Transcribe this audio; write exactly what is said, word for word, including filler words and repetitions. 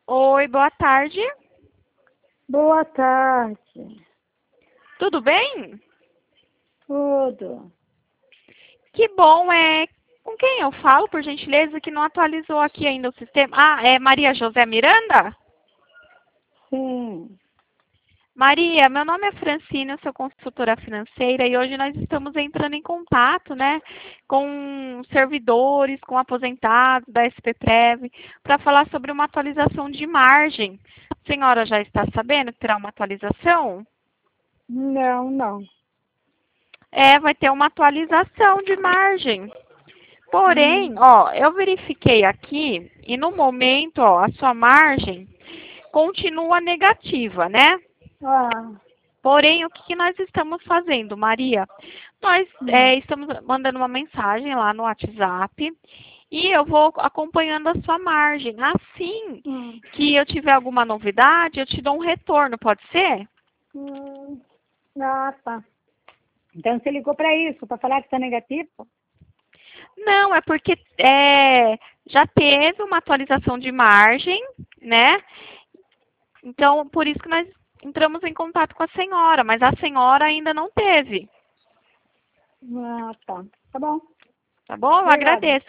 Oi, boa tarde. Boa tarde. Tudo bem? Tudo. Que bom, é. Com quem eu falo, por gentileza, que não atualizou aqui ainda o sistema? Ah, é Maria José Miranda? Sim. Maria, meu nome é Francine, eu sou consultora financeira e hoje nós estamos entrando em contato, né, com servidores, com aposentados da S P Prev, para falar sobre uma atualização de margem. A senhora já está sabendo que terá uma atualização? Não, não. É, vai ter uma atualização de margem. Porém, Hum. ó, eu verifiquei aqui e no momento, ó, a sua margem continua negativa, né? Ah. Porém, o que que nós estamos fazendo, Maria? Nós Hum. é, estamos mandando uma mensagem lá no WhatsApp e eu vou acompanhando a sua margem. Assim Hum. que eu tiver alguma novidade, eu te dou um retorno, pode ser? Hum. Ah, tá. Então você ligou para isso, para falar que está negativo? Não, é porque é, já teve uma atualização de margem, né? Então, por isso que nós entramos em contato com a senhora, mas a senhora ainda não teve, Ah, tá. Tá bom. tá bom? Eu Obrigada. agradeço.